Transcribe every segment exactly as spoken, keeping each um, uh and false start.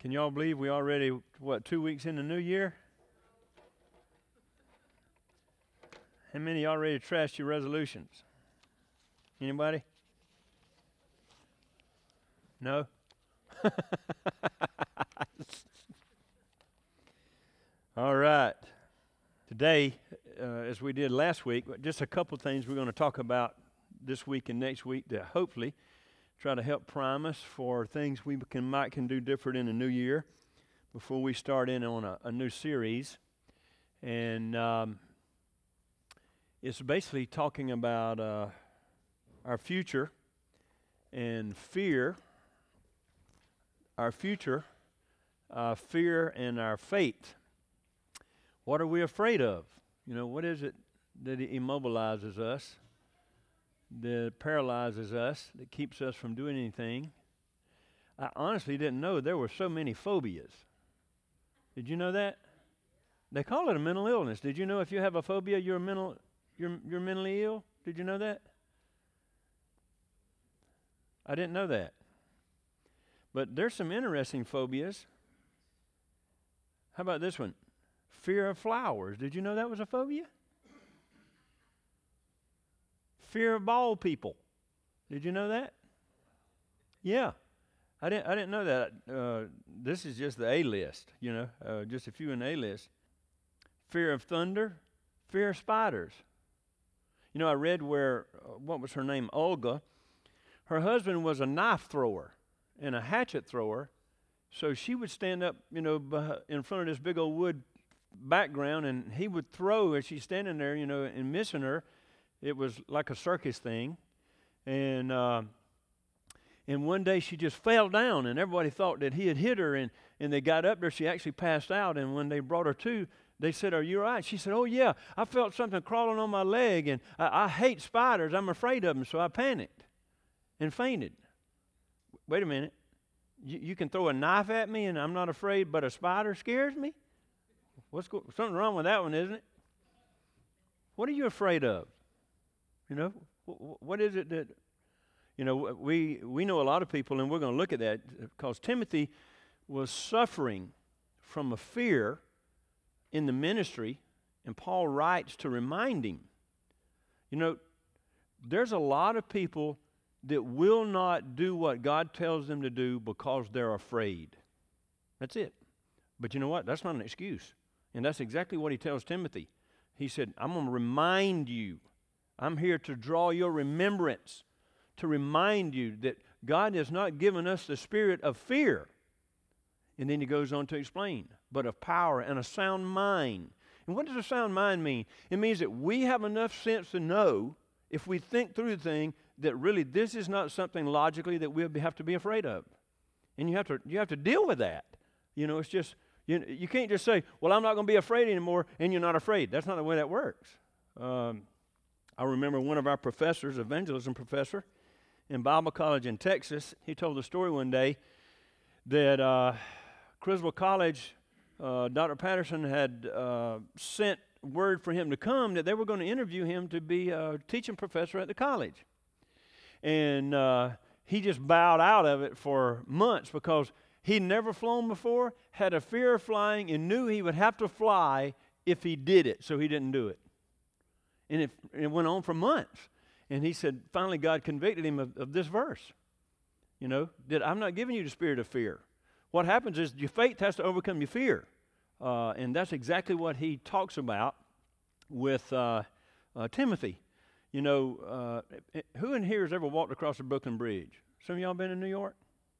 Can y'all believe we already, what, two weeks in the new year? How many already trashed your resolutions? Anybody? No? All right. Today, uh, as we did last week, just a couple things we're going to talk about this week and next week to hopefully try to help prime us for things we can might can do different in the new year before we start in on a, a new series. And um, it's basically talking about uh, our future and fear, our future, uh, fear and our fate. What are we afraid of? You know, what is it that immobilizes us, that paralyzes us, that keeps us from doing anything? I honestly didn't know there were so many phobias. Did you know that? They call it a mental illness. Did you know if you have a phobia, you're mental, you're you're mentally ill? Did you know that? I didn't know that. But there's some interesting phobias. How about this one? Fear of flowers. Did you know that was a phobia? Fear of bald people. Did you know that? Yeah. I didn't I didn't know that. Uh, this is just the A list, you know, uh, just a few in the A list. Fear of thunder, fear of spiders. You know, I read where, uh, what was her name? Olga. Her husband was a knife thrower and a hatchet thrower, so she would stand up, you know, beh- in front of this big old wood background, and he would throw as she's standing there, you know, and missing her. It was like a circus thing. And uh, and one day she just fell down, and everybody thought that he had hit her, and, and they got up there. She actually passed out, and when they brought her to, they said, "Are you all right?" She said, "Oh, yeah, I felt something crawling on my leg, and I, I hate spiders. I'm afraid of them, so I panicked and fainted." Wait a minute. You, you can throw a knife at me, and I'm not afraid, but a spider scares me? What's go- something wrong with that one, isn't it? What are you afraid of? You know, wh- what is it that, you know, we we know a lot of people, and we're going to look at that because Timothy was suffering from a fear in the ministry, and Paul writes to remind him. You know, there's a lot of people that will not do what God tells them to do because they're afraid. That's it. But you know what? That's not an excuse. And that's exactly what he tells Timothy. He said, I'm going to remind you. I'm here to draw your remembrance, to remind you that God has not given us the spirit of fear. And then he goes on to explain, but of power and a sound mind. And what does a sound mind mean? It means that we have enough sense to know, if we think through the thing, that really this is not something logically that we have to be afraid of. And you have to you have to deal with that. You know, it's just, you, you can't just say, well, I'm not going to be afraid anymore, and you're not afraid. That's not the way that works. Um, I remember one of our professors, evangelism professor, in Bible college in Texas, he told the story one day that uh, Criswell College, uh, Doctor Patterson had uh, sent word for him to come that they were going to interview him to be a teaching professor at the college. And uh, he just bowed out of it for months because he'd never flown before, had a fear of flying, and knew he would have to fly if he did it, so he didn't do it. And it, it went on for months. And he said, finally God convicted him of, of this verse. You know, that I'm not giving you the spirit of fear. What happens is your faith has to overcome your fear. Uh, and that's exactly what he talks about with uh, uh, Timothy. You know, uh, who in here has ever walked across the Brooklyn Bridge? Some of y'all been in New York?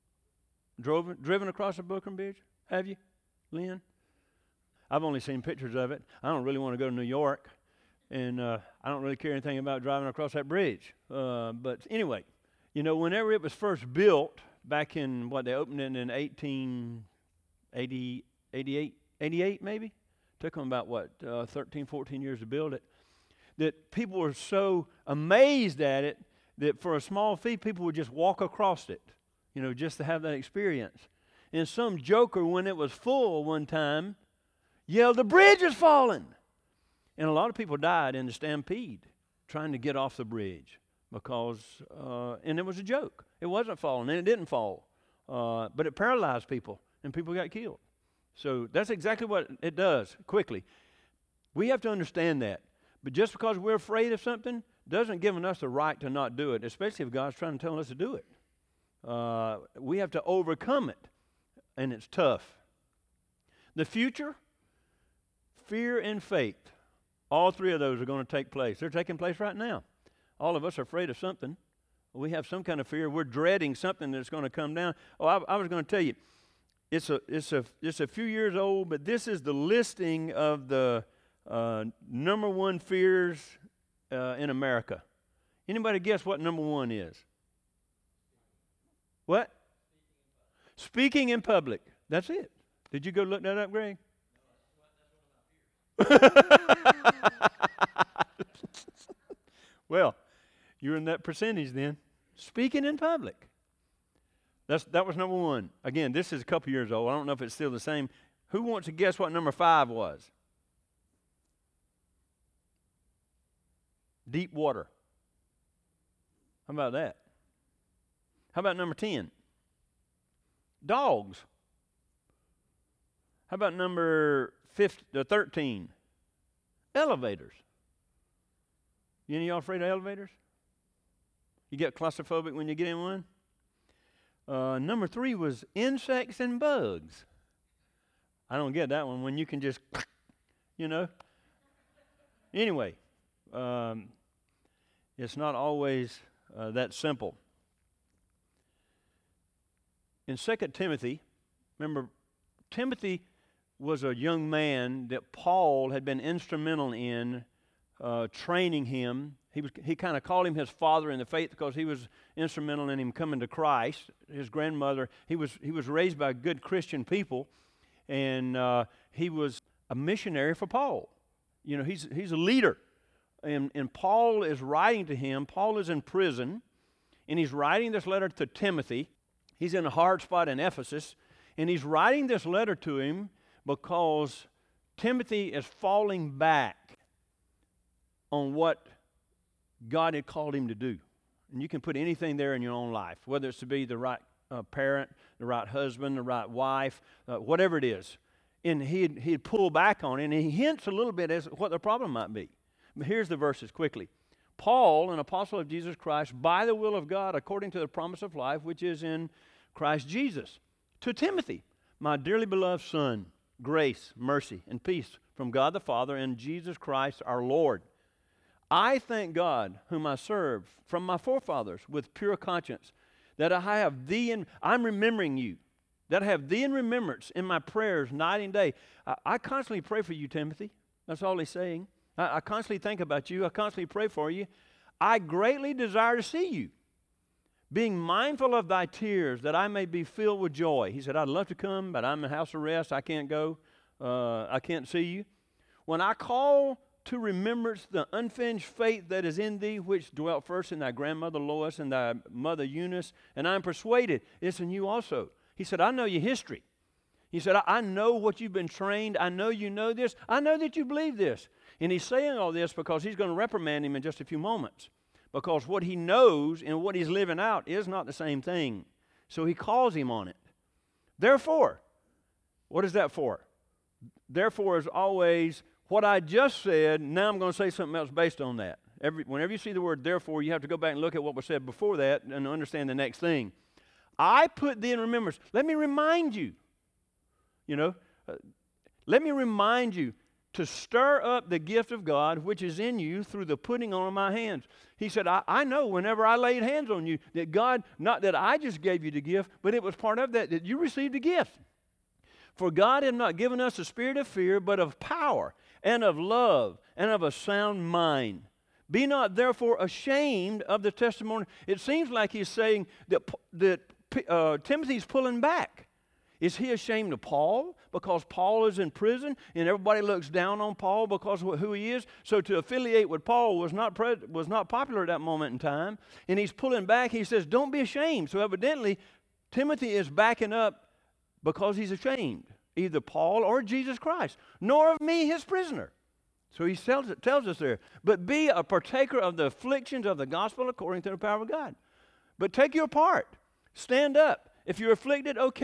Drove, driven across the Brooklyn Bridge? Have you, Lynn? I've only seen pictures of it. I don't really want to go to New York, and uh, I don't really care anything about driving across that bridge. Uh, but anyway, you know, whenever it was first built, back in, what, they opened it in eighteen eighty, eighty-eight, eighty-eight maybe? Took them about, what, uh, thirteen, fourteen years to build it. That people were so amazed at it that for a small fee, people would just walk across it, you know, just to have that experience. And some joker, when it was full one time, yelled, "The bridge is falling!" And a lot of people died in the stampede trying to get off the bridge because, uh, and it was a joke. It wasn't falling, and it didn't fall. Uh, but it paralyzed people. and people got killed. So that's exactly what it does, quickly. We have to understand that. But just because we're afraid of something doesn't give us the right to not do it, especially if God's trying to tell us to do it. Uh, we have to overcome it, and it's tough. The future, fear and faith, all three of those are going to take place. They're taking place right now. All of us are afraid of something. We have some kind of fear. We're dreading something that's going to come down. Oh, I, I was going to tell you, it's a, it's a, it's a few years old, but this is the listing of the uh, number one fears uh, in America. Anybody guess what number one is? What? Speaking in public. That's it. Did you go look that up, Greg? Well, you're in that percentage then. Speaking in public. That's that was number one. Again, this is a couple years old. I don't know if it's still the same. Who wants to guess what number five was? Deep water. How about that? How about number ten? Dogs. How about number fifteen, uh, thirteen? Elevators. Any of y'all afraid of elevators? You get claustrophobic when you get in one? Uh, number three was insects and bugs. I don't get that one, when you can just, you know. Anyway, um, it's not always uh, that simple. In Second Timothy, remember, Timothy was a young man that Paul had been instrumental in uh, training him. He was he kind of called him his father in the faith because he was instrumental in him coming to Christ. His grandmother, he was he was raised by good Christian people, and uh, he was a missionary for Paul. You know, he's he's a leader, and and Paul is writing to him. Paul is in prison, and he's writing this letter to Timothy. He's in a hard spot in Ephesus, and he's writing this letter to him because Timothy is falling back on what God had called him to do. And you can put anything there in your own life, whether it's to be the right uh, parent, the right husband, the right wife, uh, whatever it is. And he'd, he'd pull back on it, and he hints a little bit as to what the problem might be. But here's the verses quickly. Paul, an apostle of Jesus Christ, by the will of God, according to the promise of life, which is in Christ Jesus, to Timothy, my dearly beloved son, grace, mercy, and peace from God the Father and Jesus Christ our Lord. I thank God, whom I serve from my forefathers with pure conscience, that I have thee in, I'm remembering you, that I have thee in remembrance in my prayers night and day. I, I constantly pray for you, Timothy. That's all he's saying. I, I constantly think about you. I constantly pray for you. I greatly desire to see you, being mindful of thy tears, that I may be filled with joy. He said, I'd love to come, but I'm in house arrest. I can't go. Uh, I can't see you. When I call to remembrance the unfinished faith that is in thee, which dwelt first in thy grandmother Lois and thy mother Eunice, and I am persuaded it's in you also. He said, I know your history. He said, I, I know what you've been trained. I know you know this. I know that you believe this. And he's saying all this because he's going to reprimand him in just a few moments, because what he knows and what he's living out is not the same thing. So he calls him on it. Therefore, what is that for? Therefore is always what I just said. Now I'm going to say something else based on that. Every, whenever you see the word therefore, you have to go back and look at what was said before that and understand the next thing. I put thee in remembrance. Let me remind you, you know, uh, let me remind you to stir up the gift of God which is in you through the putting on of my hands. He said, I, I know whenever I laid hands on you that God, not that I just gave you the gift, but it was part of that, that you received a gift. For God had not given us a spirit of fear, but of power and of love and of a sound mind. Be not therefore ashamed of the testimony. It seems like he's saying that, that uh, Timothy's pulling back. Is he ashamed of Paul because Paul is in prison and everybody looks down on Paul because of who he is? So to affiliate with Paul was not pre- was not popular at that moment in time. And he's pulling back. He says, don't be ashamed. So evidently, Timothy is backing up because he's ashamed, either Paul or Jesus Christ, nor of me, his prisoner. So he tells, tells us there, but be a partaker of the afflictions of the gospel according to the power of God. But take your part. Stand up. If you're afflicted, okay.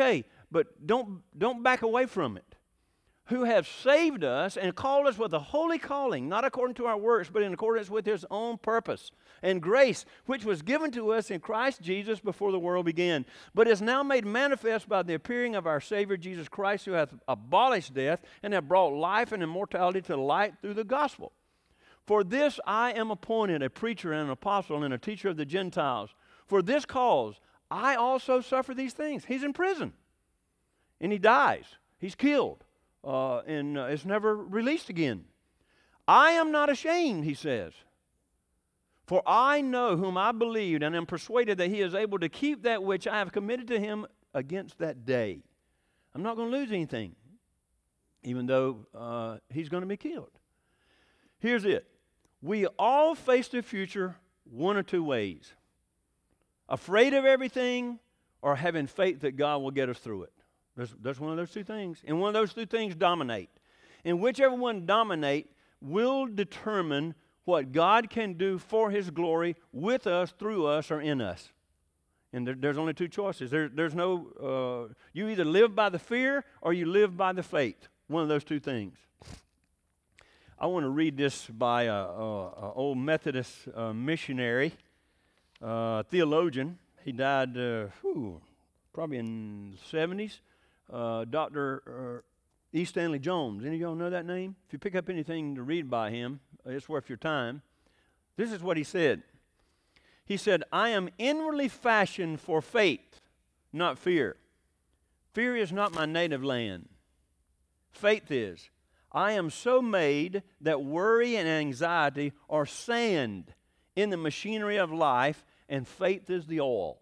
but don't, don't back away from it. Who have saved us and called us with a holy calling, not according to our works, but in accordance with his own purpose and grace, which was given to us in Christ Jesus before the world began, but is now made manifest by the appearing of our Savior Jesus Christ, who hath abolished death and hath brought life and immortality to light through the gospel. For this I am appointed a preacher and an apostle and a teacher of the Gentiles. For this cause I also suffer these things. He's in prison, and he dies. He's killed. Uh, and uh, it's never released again. I am not ashamed, he says, for I know whom I believed and am persuaded that he is able to keep that which I have committed to him against that day. I'm not going to lose anything, even though uh, he's going to be killed. Here's it. We all face the future one or two ways. Afraid of everything or having faith that God will get us through it. There's, there's one of those two things. And one of those two things dominate. And whichever one dominate will determine what God can do for his glory with us, through us, or in us. And there, there's only two choices. There, there's no, uh, you either live by the fear or you live by the faith. One of those two things. I want to read this by an old Methodist uh, missionary, uh, theologian. He died uh, whew, probably in the seventies. Uh, Doctor Uh, E. Stanley Jones. Any of y'all know that name? If you pick up anything to read by him, it's worth your time. This is what he said. He said, I am inwardly fashioned for faith, not fear. Fear is not my native land. Faith is. I am so made that worry and anxiety are sand in the machinery of life, and faith is the oil.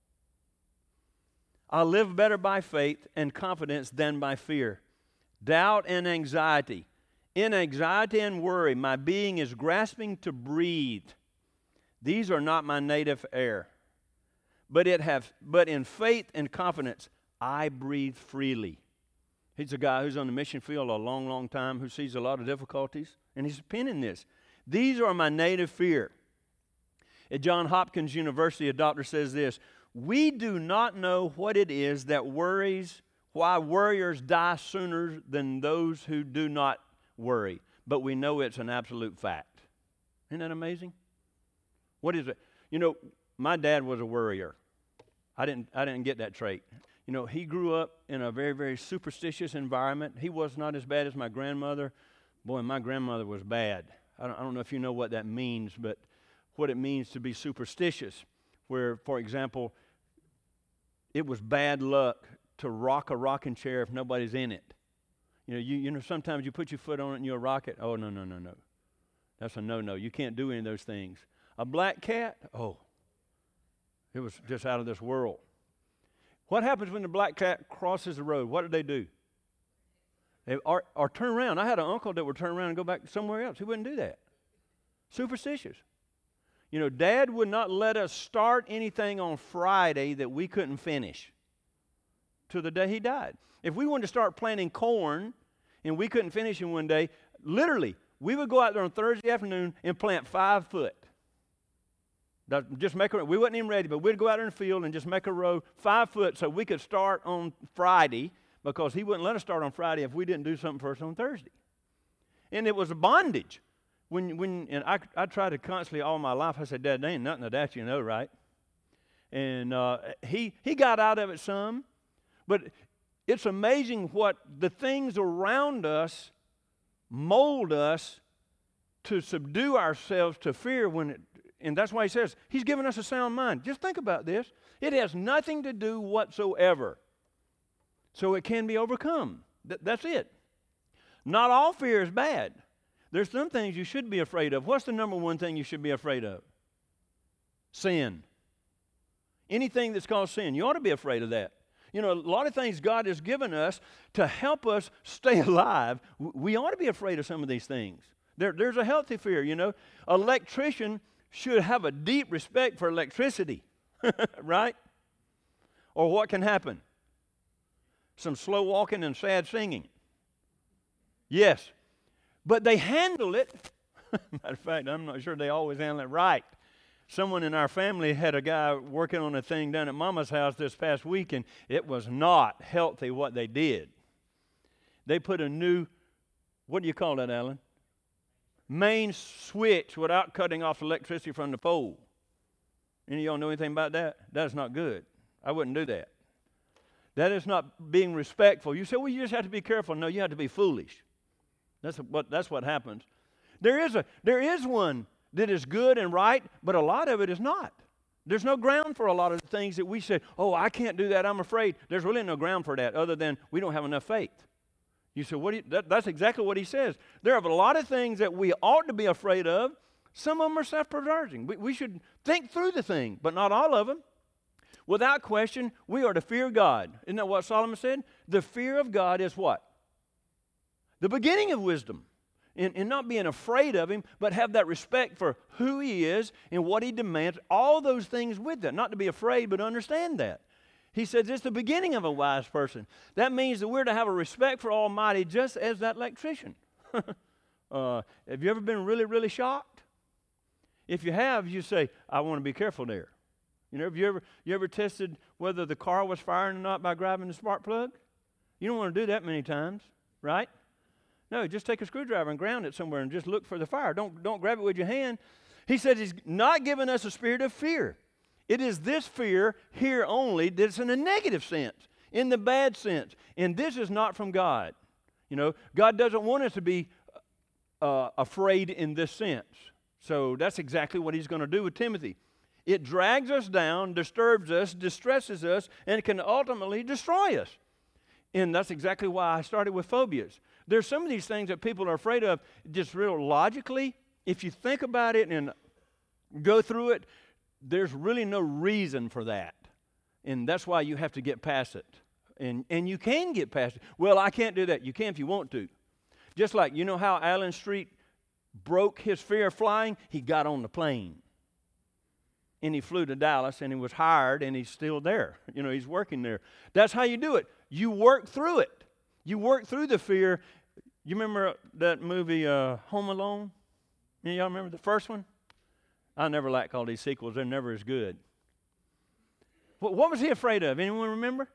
I live better by faith and confidence than by fear. Doubt and anxiety. In anxiety and worry, my being is grasping to breathe. These are not my native air. But it have, but in faith and confidence, I breathe freely. He's a guy who's on the mission field a long, long time, who sees a lot of difficulties, and he's penning this. These are my native fear. At Johns Hopkins University, a doctor says this, we do not know what it is that worries, why worriers die sooner than those who do not worry, but we know it's an absolute fact. Isn't that amazing? What is it? You know, my dad was a worrier. I didn't, I didn't get that trait. You know, he grew up in a very, very superstitious environment. He was not as bad as my grandmother. Boy, my grandmother was bad. I don't, I don't know if you know what that means, but what it means to be superstitious, where, for example, it was bad luck to rock a rocking chair if nobody's in it. You know, you, you know, sometimes you put your foot on it and you'll rock it. Oh, no, no, no, no. That's a no-no. You can't do any of those things. A black cat, oh, it was just out of this world. What happens when the black cat crosses the road? What do they do? They or, or turn around. I had an uncle that would turn around and go back somewhere else. He wouldn't do that. Superstitious. You know, Dad would not let us start anything on Friday that we couldn't finish till the day he died. If we wanted to start planting corn and we couldn't finish in one day, literally, we would go out there on Thursday afternoon and plant five foot. Just make a, we wasn't even ready, but we'd go out in the field and just make a row five foot so we could start on Friday, because he wouldn't let us start on Friday if we didn't do something first on Thursday. And it was a bondage. When, when, and I, I tried to constantly all my life, I said, Dad, there ain't nothing of that, you know, right? And uh, he, he got out of it some, but it's amazing what the things around us mold us to subdue ourselves to fear when it, and that's why he says, he's given us a sound mind. Just think about this. It has nothing to do whatsoever. So it can be overcome. Th- that's it. Not all fear is bad. There's some things you should be afraid of. What's the number one thing you should be afraid of? Sin. Anything that's called sin. You ought to be afraid of that. You know, a lot of things God has given us to help us stay alive. We ought to be afraid of some of these things. There, there's a healthy fear, you know. An electrician should have a deep respect for electricity, right? Or what can happen? Some slow walking and sad singing. Yes. But they handle it. Matter of fact, I'm not sure they always handle it right. Someone in our family had a guy working on a thing down at Mama's house this past week, and it was not healthy what they did. They put a new, what do you call that, Alan? Main switch without cutting off electricity from the pole. Any of y'all know anything about that? That's not good. I wouldn't do that. That is not being respectful. You say, well, you just have to be careful. No, you have to be foolish. That's what, that's what happens. There is, a, there is one that is good and right, but a lot of it is not. There's no ground for a lot of the things that we say, oh, I can't do that, I'm afraid. There's really no ground for that other than we don't have enough faith. You say, what do you, that, that's exactly what he says. There are a lot of things that we ought to be afraid of. Some of them are self-preserving. We, we should think through the thing, but not all of them. Without question, we are to fear God. Isn't that what Solomon said? The fear of God is what? The beginning of wisdom. In, in not being afraid of him, but have that respect for who he is and what he demands. All those things with that. Not to be afraid, but understand that. He says it's the beginning of a wise person. That means that we're to have a respect for Almighty just as that electrician. uh, have you ever been really, really shocked? If you have, you say, I want to be careful there. You know, have you ever, you ever tested whether the car was firing or not by grabbing the spark plug? You don't want to do that many times, right? No, just take a screwdriver and ground it somewhere and just look for the fire. Don't, don't grab it with your hand. He said he's not given us a spirit of fear. It is this fear here only that's in a negative sense, in the bad sense. And this is not from God. You know, God doesn't want us to be uh, afraid in this sense. So that's exactly what he's going to do with Timothy. It drags us down, disturbs us, distresses us, and can ultimately destroy us. And that's exactly why I started with phobias. There's some of these things that people are afraid of just real logically. If you think about it and go through it, there's really no reason for that. And that's why you have to get past it. And, and you can get past it. Well, I can't do that. You can if you want to. Just like, you know how Allen Street broke his fear of flying? He got on the plane. And he flew to Dallas, and he was hired, and he's still there. You know, he's working there. That's how you do it. You work through it. You work through the fear. You remember that movie, uh, Home Alone? Any of y'all remember the first one? I never like all these sequels. They're never as good. What, what was he afraid of? Anyone remember?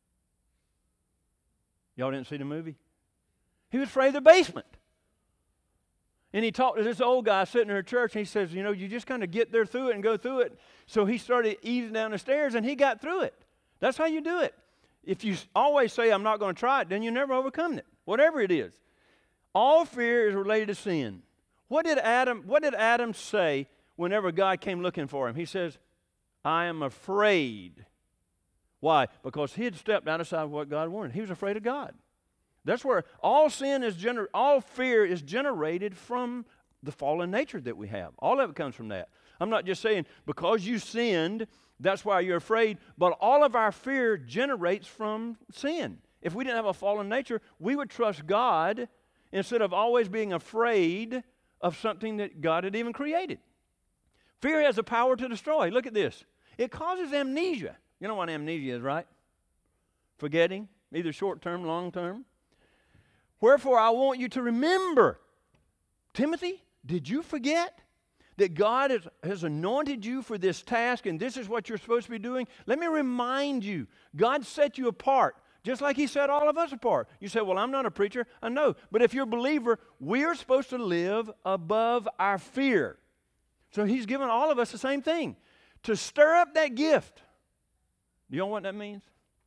Y'all didn't see the movie? He was afraid of the basement. And he talked to this old guy sitting in a church, and he says, you know, you just kind of get there through it and go through it. So he started easing down the stairs, and he got through it. That's how you do it. If you always say, I'm not going to try it, then you never overcome it, whatever it is. All fear is related to sin. What did Adam, what did Adam say whenever God came looking for him? He says, I am afraid. Why? Because he had stepped outside of what God wanted. He was afraid of God. That's where all sin is, gener- all fear is generated from the fallen nature that we have. All of it comes from that. I'm not just saying because you sinned, that's why you're afraid, but all of our fear generates from sin. If we didn't have a fallen nature, we would trust God instead of always being afraid of something that God had even created. Fear has the power to destroy. Look at this. It causes amnesia. You know what amnesia is, right? Forgetting, either short-term, long-term. Wherefore, I want you to remember, Timothy, did you forget that God has, has anointed you for this task and this is what you're supposed to be doing? Let me remind you, God set you apart just like he set all of us apart. You say, well, I'm not a preacher. I know. But if you're a believer, we're supposed to live above our fear. So he's given all of us the same thing, to stir up that gift. Do you know what that means?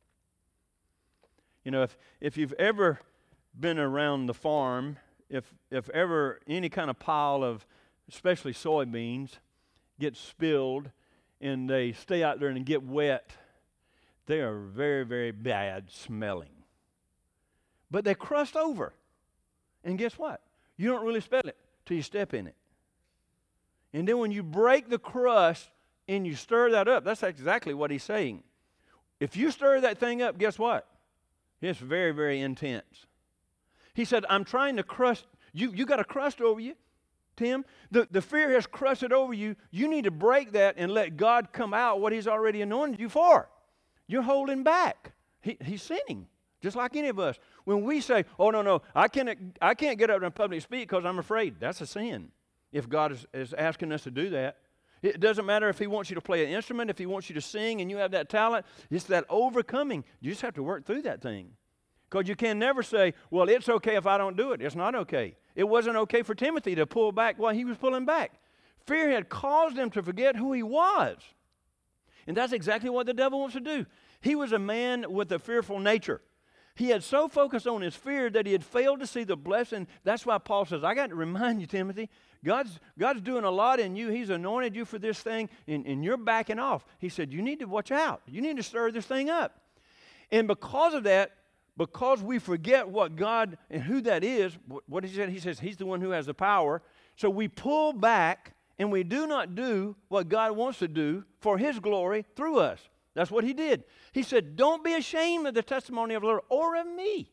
You know, if, if you've ever been around the farm, if if ever any kind of pile of, especially soybeans, gets spilled and they stay out there and get wet, they are very, very bad smelling. But they crust over. And guess what? You don't really smell it till you step in it. And then when you break the crust and you stir that up, that's exactly what he's saying. If you stir that thing up, guess what? It's very, very intense. He said, I'm trying to crust, you, you got a crust over you, Tim. The, the fear has crusted over you. You need to break that and let God come out what he's already anointed you for. You're holding back. He, he's sinning, just like any of us. When we say, oh, no, no, I can't, I can't get up in public speak because I'm afraid, that's a sin. If God is, is asking us to do that. It doesn't matter if he wants you to play an instrument, if he wants you to sing and you have that talent. It's that overcoming. You just have to work through that thing. Because you can never say, well, it's okay if I don't do it. It's not okay. It wasn't okay for Timothy to pull back while he was pulling back. Fear had caused him to forget who he was. And that's exactly what the devil wants to do. He was a man with a fearful nature. He had so focused on his fear that he had failed to see the blessing. That's why Paul says, I got to remind you, Timothy, God's, God's doing a lot in you. He's anointed you for this thing, and, and you're backing off. He said, you need to watch out. You need to stir this thing up. And because of that, because we forget what God and who that is, what he said, he says he's the one who has the power. So we pull back and we do not do what God wants to do for his glory through us. That's what he did. He said, don't be ashamed of the testimony of the Lord or of me.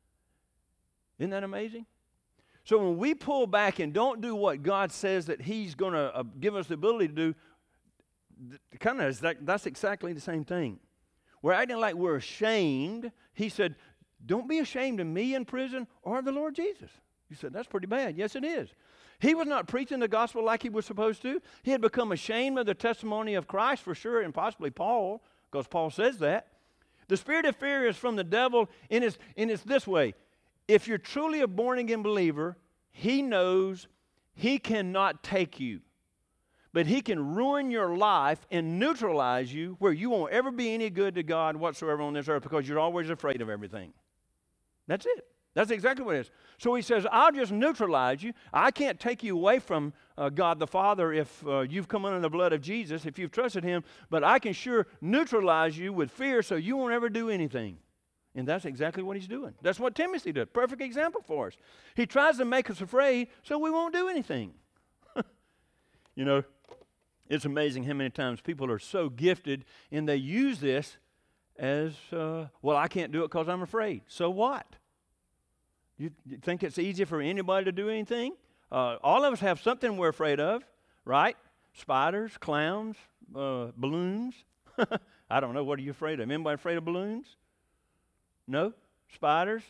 Isn't that amazing? So when we pull back and don't do what God says that he's going to uh, give us the ability to do, kind of that, that's exactly the same thing. We're acting like we're ashamed. He said, don't be ashamed of me in prison or of the Lord Jesus. You said, that's pretty bad. Yes, it is. He was not preaching the gospel like he was supposed to. He had become ashamed of the testimony of Christ for sure, and possibly Paul, because Paul says that. The spirit of fear is from the devil, and it's, and it's this way. If you're truly a born-again believer, he knows he cannot take you. But he can ruin your life and neutralize you where you won't ever be any good to God whatsoever on this earth because you're always afraid of everything. That's it. That's exactly what it is. So he says, I'll just neutralize you. I can't take you away from uh, God the Father if uh, you've come under the blood of Jesus, if you've trusted him, but I can sure neutralize you with fear so you won't ever do anything. And that's exactly what he's doing. That's what Timothy did. Perfect example for us. He tries to make us afraid so we won't do anything. You know, it's amazing how many times people are so gifted and they use this as, uh, well, I can't do it because I'm afraid. So what? You, you think it's easy for anybody to do anything? Uh, all of us have something we're afraid of, right? Spiders, clowns, uh, balloons. I don't know. What are you afraid of? Anybody afraid of balloons? No? Spiders?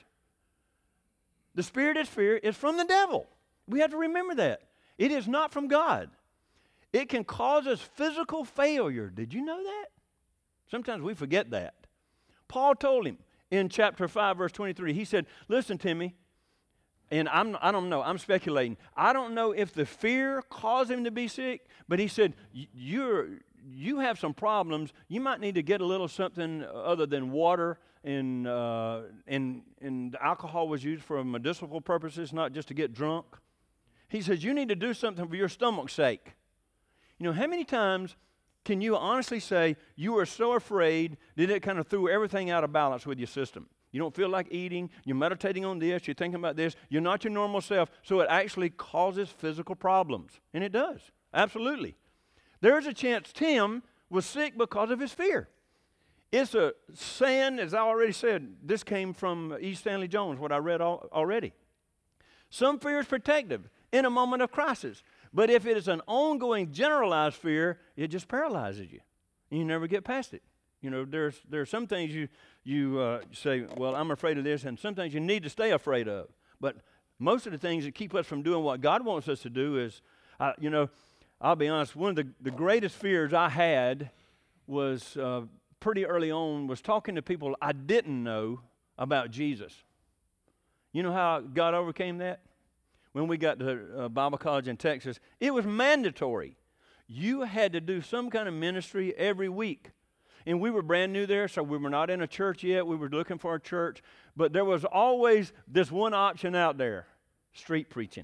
The spirit of fear is from the devil. We have to remember that. It is not from God. It can cause us physical failure. Did you know that? Sometimes we forget that. Paul told him in chapter five, verse twenty-three, he said, listen, Timmy, and I'm, I don't know, I'm speculating. I don't know if the fear caused him to be sick, but he said, you're, you have some problems. You might need to get a little something other than water, and, uh, and, and alcohol was used for medicinal purposes, not just to get drunk. He says, you need to do something for your stomach's sake. You know, how many times can you honestly say you were so afraid that it kind of threw everything out of balance with your system? You don't feel like eating. You're meditating on this. You're thinking about this. You're not your normal self. So it actually causes physical problems. And it does. Absolutely. There's a chance Tim was sick because of his fear. It's a saying, as I already said, this came from E. Stanley Jones, what I read al- already. Some fear is protective in a moment of crisis. But if it is an ongoing generalized fear, it just paralyzes you. And you never get past it. You know, there's there are some things you, you uh, say, well, I'm afraid of this, and some things you need to stay afraid of. But most of the things that keep us from doing what God wants us to do is, uh, you know, I'll be honest, one of the, the greatest fears I had was uh, pretty early on was talking to people I didn't know about Jesus. You know how God overcame that? When we got to uh, Bible college in Texas, it was mandatory. You had to do some kind of ministry every week. And we were brand new there, so we were not in a church yet. We were looking for a church. But there was always this one option out there, street preaching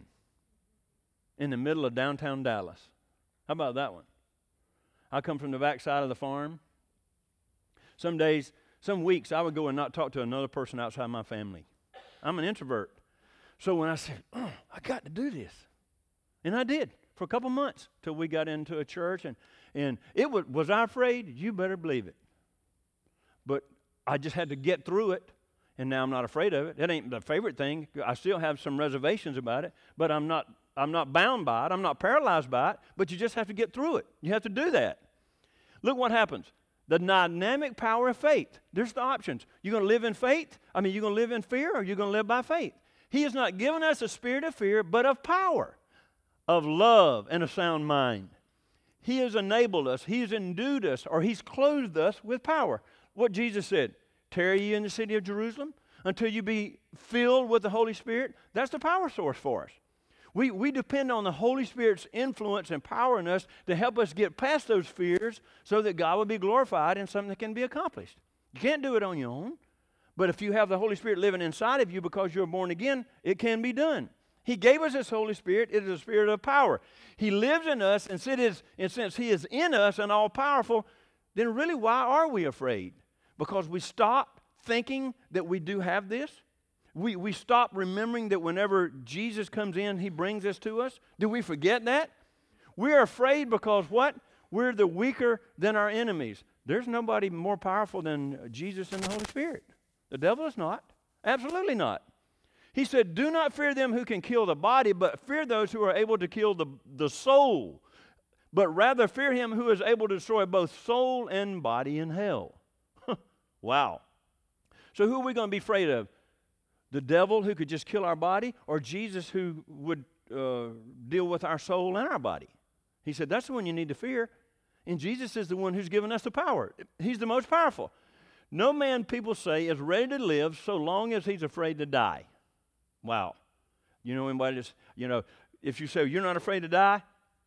in the middle of downtown Dallas. How about that one? I come from the backside of the farm. Some days, some weeks, I would go and not talk to another person outside my family. I'm an introvert. So when I said, oh, I got to do this. And I did for a couple months till we got into a church. And, and it was, was I afraid? You better believe it. But I just had to get through it. And now I'm not afraid of it. It ain't the favorite thing. I still have some reservations about it. But I'm not, I'm not bound by it. I'm not paralyzed by it. But you just have to get through it. You have to do that. Look what happens. The dynamic power of faith. There's the options. You're going to live in faith? I mean, you're going to live in fear, or you're going to live by faith? He has not given us a spirit of fear, but of power, of love, and a sound mind. He has enabled us, He's endued us, or He's clothed us with power. What Jesus said, tarry ye in the city of Jerusalem until you be filled with the Holy Spirit. That's the power source for us. We, we depend on the Holy Spirit's influence and power in us to help us get past those fears so that God will be glorified and something that can be accomplished. You can't do it on your own. But if you have the Holy Spirit living inside of you because you're born again, it can be done. He gave us His Holy Spirit. It is a spirit of power. He lives in us, and since He is in us and all-powerful, then really why are we afraid? Because we stop thinking that we do have this. We, we stop remembering that whenever Jesus comes in, He brings this to us. Do we forget that? We're afraid because what? We're the weaker than our enemies. There's nobody more powerful than Jesus and the Holy Spirit. The devil is not. Absolutely not. He said, do not fear them who can kill the body, but fear those who are able to kill the, the soul. But rather fear Him who is able to destroy both soul and body in hell. Wow. So who are we going to be afraid of? The devil who could just kill our body, or Jesus who would uh, deal with our soul and our body? He said, that's the one you need to fear. And Jesus is the one who's given us the power. He's the most powerful. No man, people say, is ready to live so long as he's afraid to die. Wow. You know anybody that's, you know, if you say, you're not afraid to die,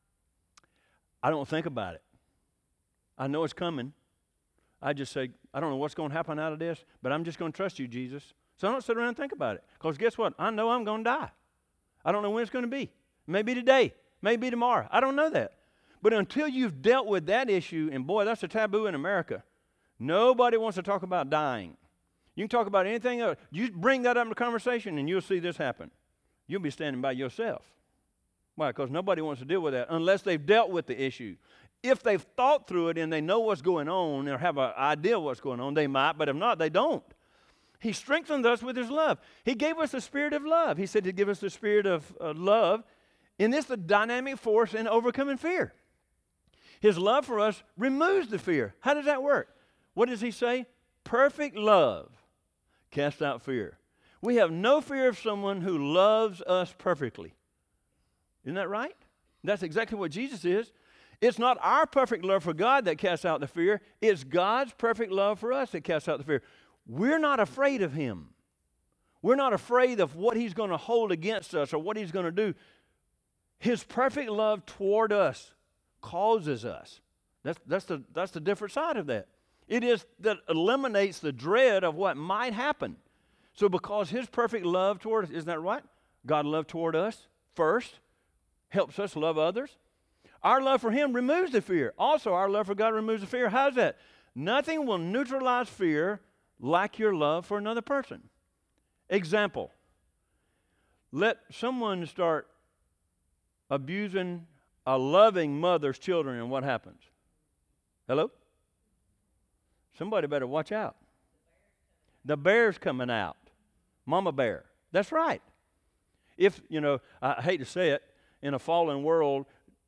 I don't think about it. I know it's coming. I just say, I don't know what's going to happen out of this, but I'm just going to trust you, Jesus. So I don't sit around and think about it. Because guess what? I know I'm going to die. I don't know when it's going to be. Maybe today. Maybe tomorrow. I don't know that. But until you've dealt with that issue, and boy, that's a taboo in America. Nobody wants to talk about dying. You can talk about anything else. You bring that up in the conversation, and you'll see this happen. You'll be standing by yourself. Why? Because nobody wants to deal with that unless they've dealt with the issue. If they've thought through it and they know what's going on or have an idea of what's going on, they might, but if not, they don't. He strengthened us with His love. He gave us the spirit of love. He said to give us the spirit of uh, love, and this is the dynamic force in overcoming fear. His love for us removes the fear. How does that work? What does He say? Perfect love casts out fear. We have no fear of someone who loves us perfectly. Isn't that right? That's exactly what Jesus is. It's not our perfect love for God that casts out the fear. It's God's perfect love for us that casts out the fear. We're not afraid of Him. We're not afraid of what He's going to hold against us or what He's going to do. His perfect love toward us causes us. That's, that's, the, that's the different side of that. It is that eliminates the dread of what might happen. So because His perfect love toward us, isn't that right? God love toward us first, helps us love others. Our love for Him removes the fear. Also, our love for God removes the fear. How's that? Nothing will neutralize fear like your love for another person. Example, let someone start abusing a loving mother's children, and what happens? Hello? Somebody better watch out. The bear's coming out. Mama bear. That's right. If, you know, I hate to say it, in a fallen world,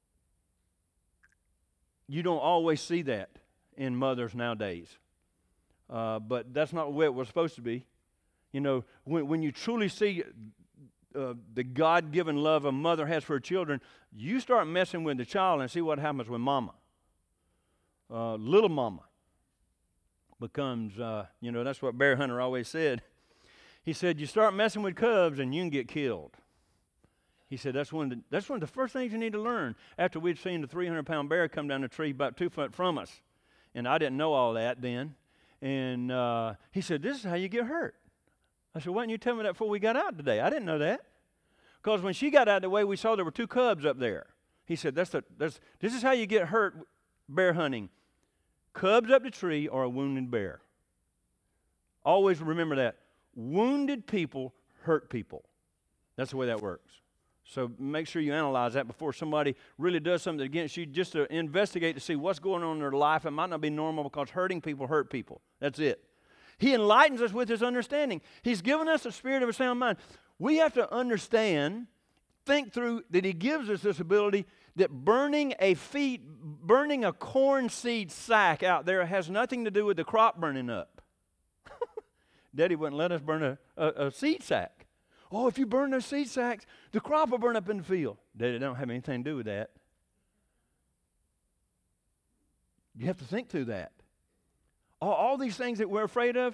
you don't always see that in mothers nowadays. Uh, but that's not the way it was supposed to be. You know, when, when you truly see uh, the God-given love a mother has for her children, you start messing with the child and see what happens with mama. Uh, little mama becomes, uh, you know, that's what Bear Hunter always said. He said, you start messing with cubs and you can get killed. He said, that's one, of the, that's one of the first things you need to learn after we'd seen the three hundred pound bear come down the tree about two foot from us. And I didn't know all that then. And uh, he said, this is how you get hurt. I said, why didn't you tell me that before we got out today? I didn't know that. Because when she got out of the way, we saw there were two cubs up there. He said, that's the, that's, this is how you get hurt bear hunting. Cubs up the tree or a wounded bear. Always remember that. Wounded people hurt people. That's the way that works. So make sure you analyze that before somebody really does something against you, just to investigate to see what's going on in their life. It might not be normal because hurting people hurt people. That's it. He enlightens us with His understanding. He's given us a spirit of a sound mind. We have to understand, think through that He gives us this ability that burning a feed, burning a corn seed sack out there has nothing to do with the crop burning up. Daddy wouldn't let us burn a, a, a seed sack. Oh, if you burn those seed sacks, the crop will burn up in the field. Daddy don't have anything to do with that. You have to think through that. All, all these things that we're afraid of,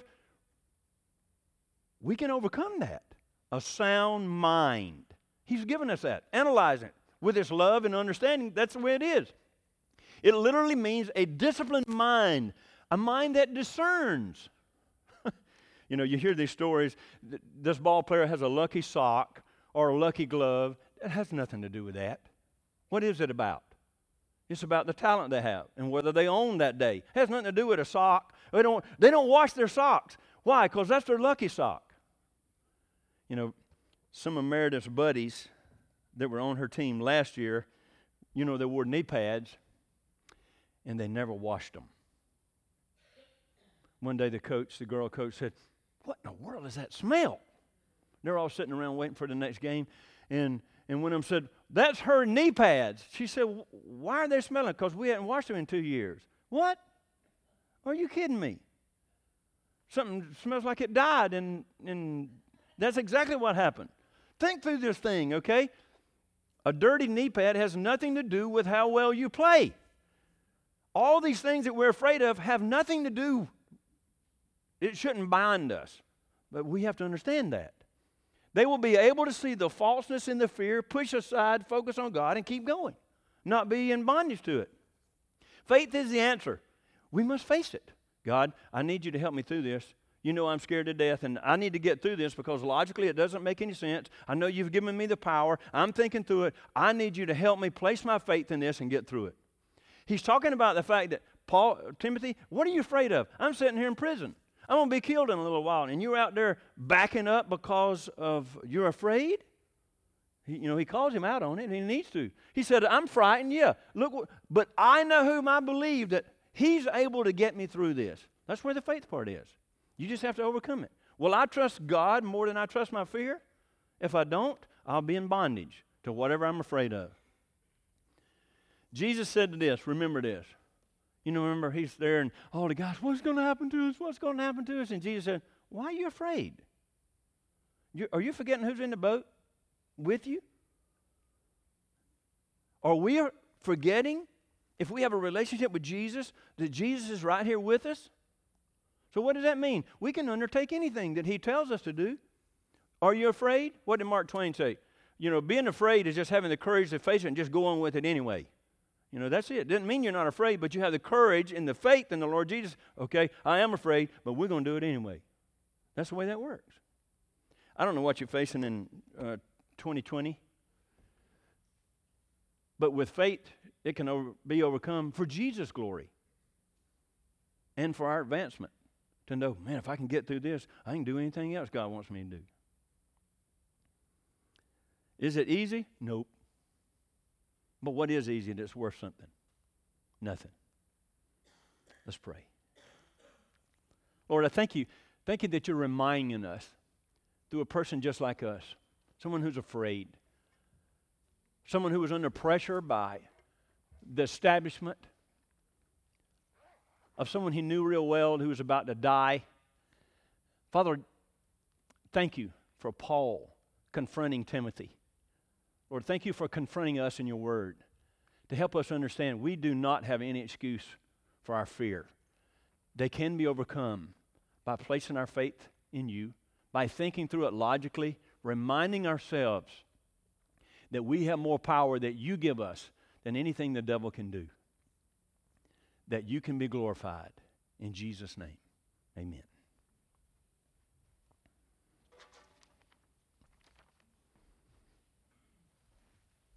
we can overcome that. A sound mind. He's given us that. Analyze it with His love and understanding. That's the way it is. It literally means a disciplined mind, a mind that discerns. You know, you hear these stories. This ball player has a lucky sock or a lucky glove. It has nothing to do with that. What is it about? It's about the talent they have and whether they own that day. It has nothing to do with a sock. They don't, they don't wash their socks. Why? Because that's their lucky sock. You know, some of Meredith's buddies that were on her team last year, you know, they wore knee pads, and they never washed them. One day the coach, the girl coach, said, "What in the world is that smell?" They're all sitting around waiting for the next game, and and one of them said, "That's her knee pads." She said, "Why are they smelling?" "Because we hadn't washed them in two years." "What? Are you kidding me? Something smells like it died," and and that's exactly what happened. Think through this thing, okay? A dirty knee pad has nothing to do with how well you play. All these things that we're afraid of have nothing to do. It shouldn't bind us, but we have to understand that. They will be able to see the falseness in the fear, push aside, focus on God, and keep going, not be in bondage to it. Faith is the answer. We must face it. God, I need you to help me through this. You know I'm scared to death, and I need to get through this because logically it doesn't make any sense. I know you've given me the power. I'm thinking through it. I need you to help me place my faith in this and get through it. He's talking about the fact that, Paul, Timothy, what are you afraid of? I'm sitting here in prison. I'm going to be killed in a little while, and you're out there backing up because of you're afraid? He, you know, he calls him out on it, and he needs to. He said, I'm frightened, yeah. Look, what, but I know whom I believe that He's able to get me through this. That's where the faith part is. You just have to overcome it. Will I trust God more than I trust my fear? If I don't, I'll be in bondage to whatever I'm afraid of. Jesus said to this, remember this. You know, remember He's there and all the guys, what's going to happen to us? What's going to happen to us? And Jesus said, why are you afraid? You, are you forgetting who's in the boat with you? Are we forgetting, if we have a relationship with Jesus, that Jesus is right here with us? So what does that mean? We can undertake anything that He tells us to do. Are you afraid? What did Mark Twain say? You know, being afraid is just having the courage to face it and just go on with it anyway. You know, that's it. It doesn't mean you're not afraid, but you have the courage and the faith in the Lord Jesus. Okay, I am afraid, but we're going to do it anyway. That's the way that works. I don't know what you're facing in uh, twenty twenty, but with faith, it can over, be overcome for Jesus' glory and for our advancement. To know, man, if I can get through this, I can do anything else God wants me to do. Is it easy? Nope. But what is easy that's worth something? Nothing. Let's pray. Lord, I thank you. Thank you that you're reminding us through a person just like us, someone who's afraid, someone who was under pressure by the establishment, of someone he knew real well who was about to die. Father, thank you for Paul confronting Timothy. Lord, thank you for confronting us in your word to help us understand we do not have any excuse for our fear. They can be overcome by placing our faith in you, by thinking through it logically, reminding ourselves that we have more power that you give us than anything the devil can do. That you can be glorified. In Jesus' name, amen.